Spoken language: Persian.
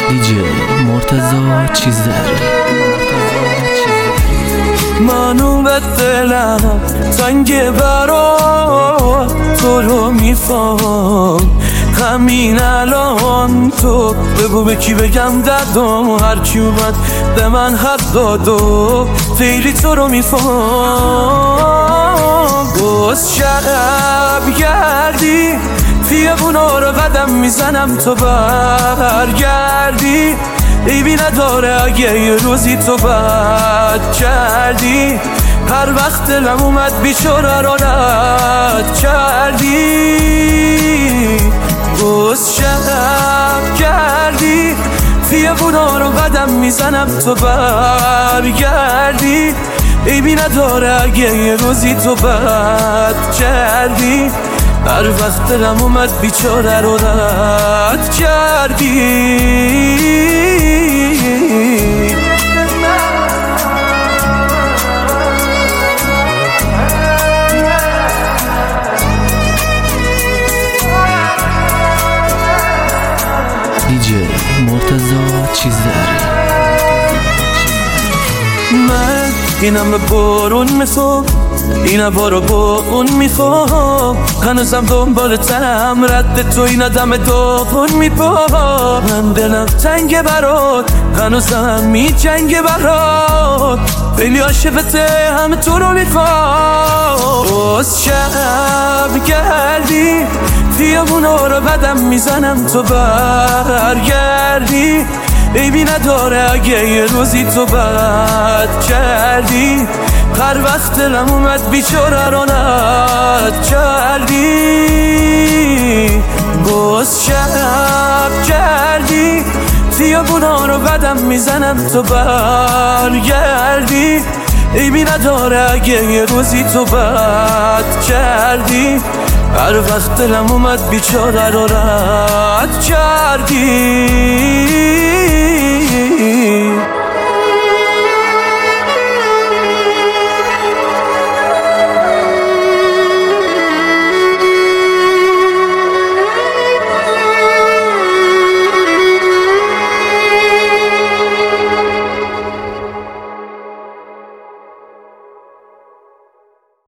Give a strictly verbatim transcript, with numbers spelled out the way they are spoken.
دیجی مرتضی چیز داری. منو به دلم تنگ برا تو رو میفهم، همین الان تو بگو به کی بگم دردم، هرکی اومد به من حد دادو خیلی تو رو میفهم. باز شب گردی خیابونا رو قدم میزنم تو برگردی، عیبی نداره اگه یه روزی تو بد کردی، هر وقت دلم اومد بیچاره رو رد کردی. باز شب کردی خیابونا رو قدم میزنم تو برگردی، عیبی نداره اگه یه روزی تو بد کردی، هر وقت دلم اومد بیچاره رو رد کردی. دیجی مرتضی چیز داری. من اینم به بارون میخوام، اینا بارو با اون میخوام، هنوزم دنبال تنم رد تو اینا دم داغون میپام. من دلم تنگ برات هنوزم می جنگ برات، خیلی عاشقته همه تو رو میخوام. باز شب گردی خیابونا رو قدم میزنم تو برگردی، عیبی نداره اگه یه روزی تو بد کردی، هر وقت دلم اومد بیچاره رو رد کردی. باز شب کردی خیابونا رو قدم میزنم تو برگردی، عیبی نداره اگه یه روزی تو بد کردی، هر وقت دلم اومد بیچاره رو رد کردی.